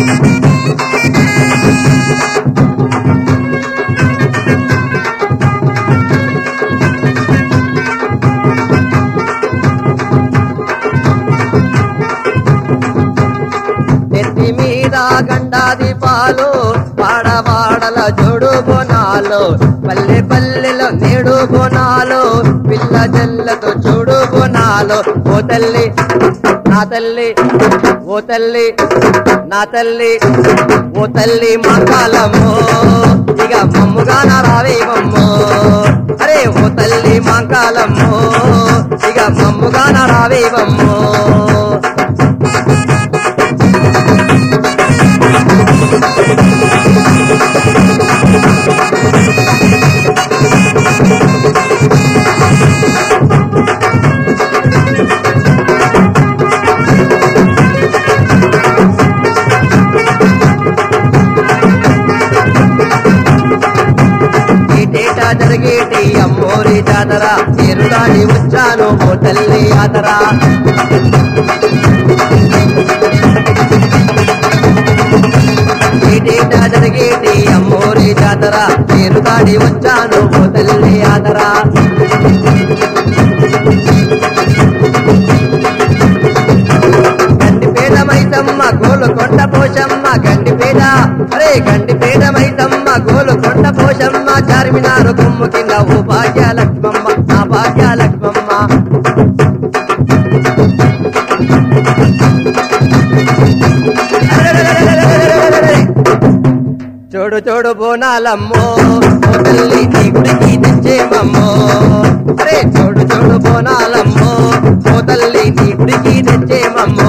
నెత్తి మీద గండా దీపాలు వాడవాడల జోడు బోనాలు పల్లె పల్లెలో నేడు బోనాలు పిల్ల జల్లతో చూడు బోనాలు ఓ తల్లి నా తల్లి ఓ తల్లి నా తల్లి ఓ తల్లి మంగళము ఇక మమ్ముగాన రావేవమ్మో అరే ఓ తల్లి మంగళము ఇక మమ్ముగాన రావేవమ్మో జరిగేటి అమ్మోరి జాతర ఎరుదాడి వచ్చాను ఓ తల్లి యాతర ఏటేటా జరిగేటి అమ్మోరి జాతర ఎరుదాడి వచ్చాను ఓ తల్లి యాతర గండిపేట మైసమ్మ గోలుకొండ పోషమ్మ గండిపేట అరే గండిపేట మైసమ్మ గోలుకొండ పోషమ్మ చార్మినారు కొమ్ము కింద ఓ భాగ్యలక్ష్మమ్మ నా భాగ్యలక్ష్మమ్మ చూడు చూడు బోనాలమ్మో ఓ తల్లి నీ గుడికి తెచ్చేమమ్మో అరే చూడు చూడు బోనాలమ్మో ఓ తల్లి నీ గుడికి తెచ్చేమమ్మో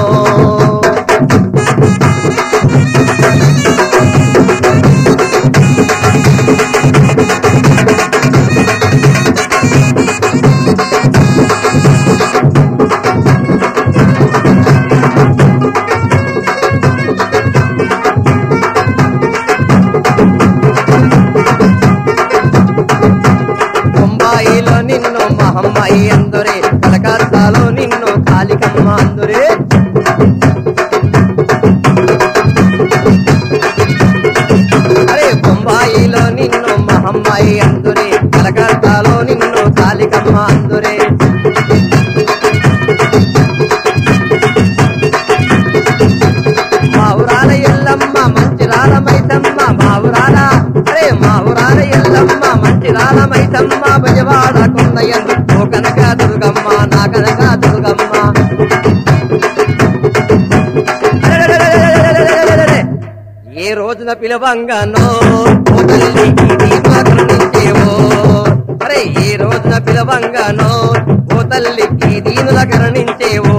బొంబాయిలో నిన్ను మహమ్మాయి అందురే కలకత్తాలో నిన్ను కాళికమ్మ అందురే అరే బొంబాయిలో నిన్ను మహమ్మాయి అందురే కలకత్తాలో నిన్ను కాళికమ్మ అందురే మావురాల ఎల్లమ్మ మంచిరాల మైసమ్మ మావురాల అరే మావురాల ఎల్లమ్మ మంచిరాల మైసమ్మ బజవాడ కొండయ్యందు ఓ కనక దుర్గమ్మ నా కనక దుర్గమ్మ ఏ రోజున పిలవంగానో ఓ తల్లి దీపా కరుణించేవో అరే ఏ రోజున పిలవంగానో ఓ తల్లి ఈ దీనుల కరుణించేవో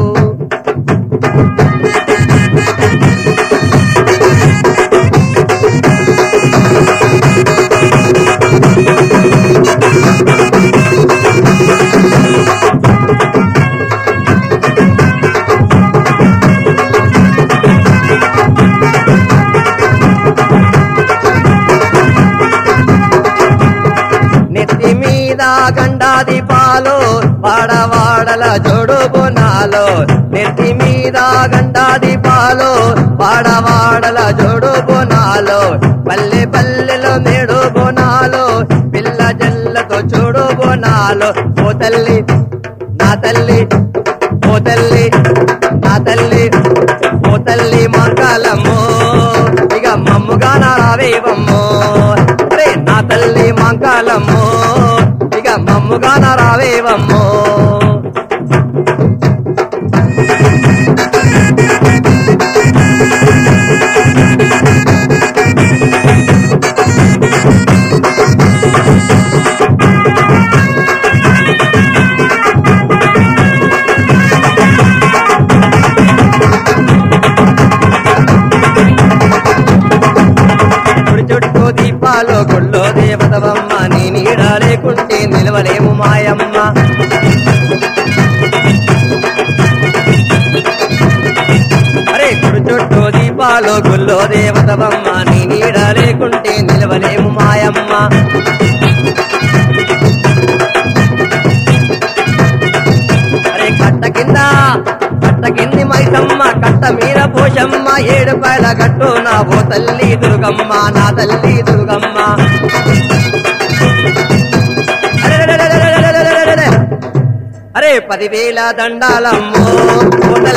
నెత్తి మీద గండా దీపాలు వాడవాడల జోడు బోనాలు నెత్తి మీద గండా దీపాలు వాడవాడల జోడు బోనాలు పల్లె పల్లెలో నేడు బోనాలు పిల్ల జల్లతో చూడు బోనాలు ఓ తల్లి నా తల్లి ఓ తల్లి నా తల్లి ఓ తల్లి మంగళము ఇక మమ్ముగాన రావేవమ్మో అరే నా తల్లి మంగళము ఇక మమ్ముగాన రావేవమ్మో చుట్టూ దీపాలు గుళ్ళో దేవతవమ్మ నీ నీడ లేకుంటే నిలవలేము మాయమ్మ అరే గుడి చుట్టూ దీపాలు గుళ్ళో దేవతవమ్మ నీ నీడ లేకుంటే నిలవలేము మాయమ్మ అరే కట్ట కింది మైసమ్మ కట్ట మీద పోషమ్మ ఏడుపాయల గట్టు నా ఓ తల్లి దుర్గమ్మ నా తల్లి దుర్గమ్మ అరే 10,000 దండాలమ్మో ఓ తల్లి